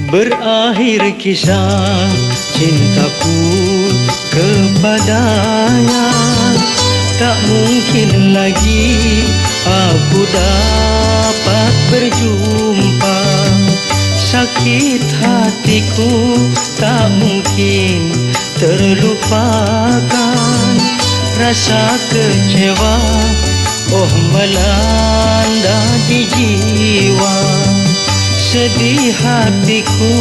Berakhir kisah cintaku kepadanya. Tak mungkin lagi aku dapat berjumpa. Sakit hatiku tak mungkin terlupakan. Rasa kecewa oh melanda di jiwa. Sedih hatiku.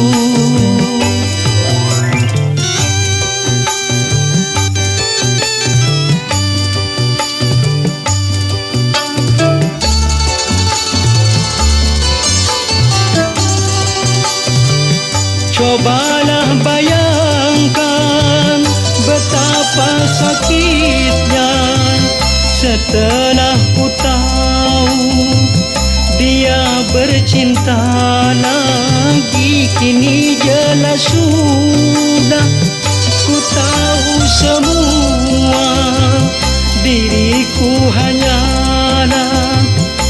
Cobalah bayangkan betapa sakitnya setelah ku tahu dia bercinta lagi. Kini jelas sudah ku tahu semua. Diriku hanyalah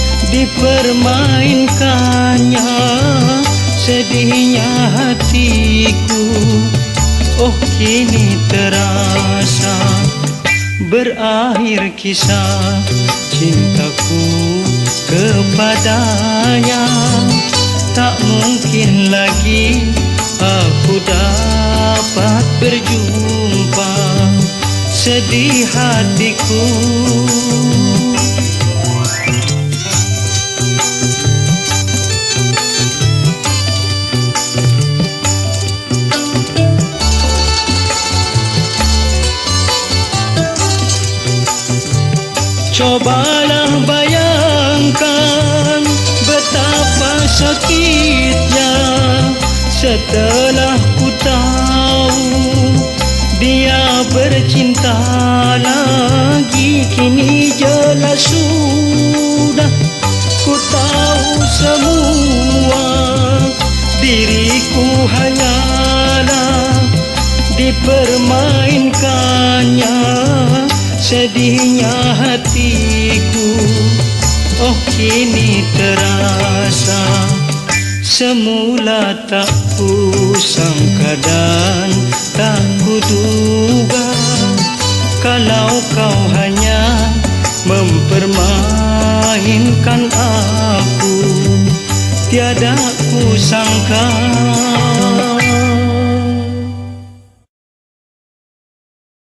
dipermainkannya. Sedihnya hatiku oh kini terasa. Berakhir kisah cintaku kepadanya. Tak mungkin lagi aku dapat berjumpa. Sedih hatiku. Cobalah bayangkan betapa sakitnya setelah ku tahu dia bercinta lagi. Kini jelas sudah ku tahu semua. Diriku hanyalah dipermainkannya. Sedihnya hatiku oh kini terasa. Semula tak ku sangka dan tak ku duga kalau kau hanya mempermainkan aku. Tiada ku sangka